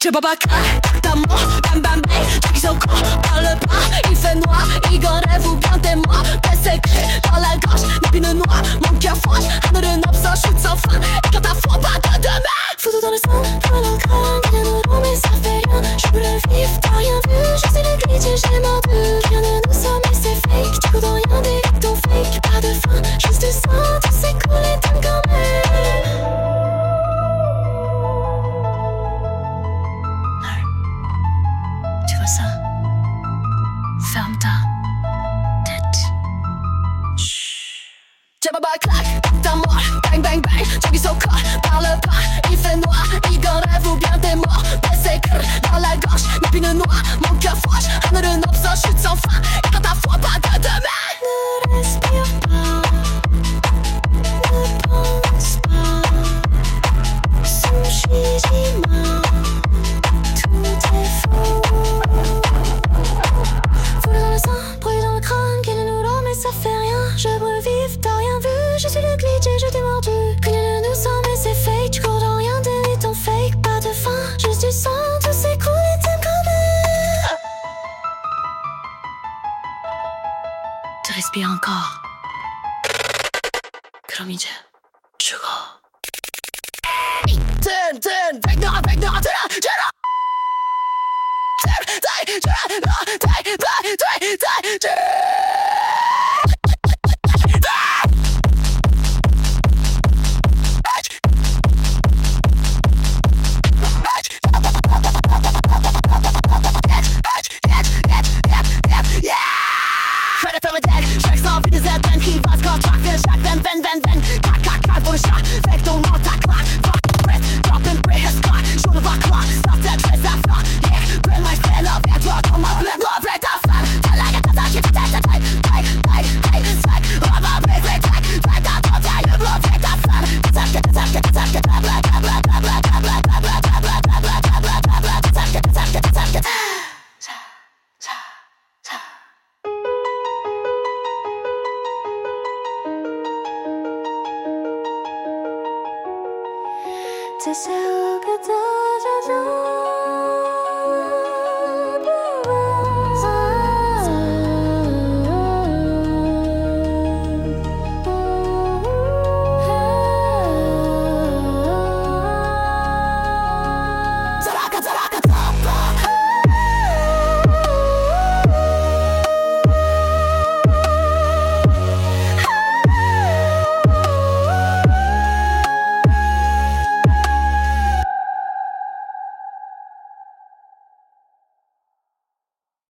제발 ta mort, bam bam bang, ils sont cons, parle pas, il fait noir, il rêve ou bien t'es mort, t'es secret dans la gorge, l'épine noire, mon cœur froche, 하늘은 없어, chute sans fin, et quand t'as froid, pas de demain. Photo dans le sang, dans le crâne, rien de drôle mais ça fait rien, je peux le vivre, t'as rien vu, je sais le glitch et j'ai mordu, rien de nous sommes mais c'est fake, tu cours dans rien, des ton fake, pas de fin, juste du sang, tout s'écoule et t'aimes quand même. Tu vois ça? Ferme ta tête. Chut. Jabba claque, ta mort, bang bang bang. Joggy so cold, parle pas, il fait noir, il rêve ou bien t'es mort. Blessé dans la gorge, l'épine noire, mon cœur froche, 하늘은 없어, chute sans fin. Et quand t'as froid, pas de demain. Ne respire pas, ne pense pas, Tsushima, tout est faux. Foule dans le sang, brûle dans le crâne, qu'elle nous l'eau mais ça fait rien. Je brûle vif, t'as rien vu, je suis le glitch et je t'ai mordu. Que de nous sommes mais c'est fake, tu cours dans rien, t'es ton fake. Pas de fin, juste du sang, tout s'écoule et t'aimes quand même. Tu respires encore. 그럼 이제 죽어. turn, 백너가 들어. To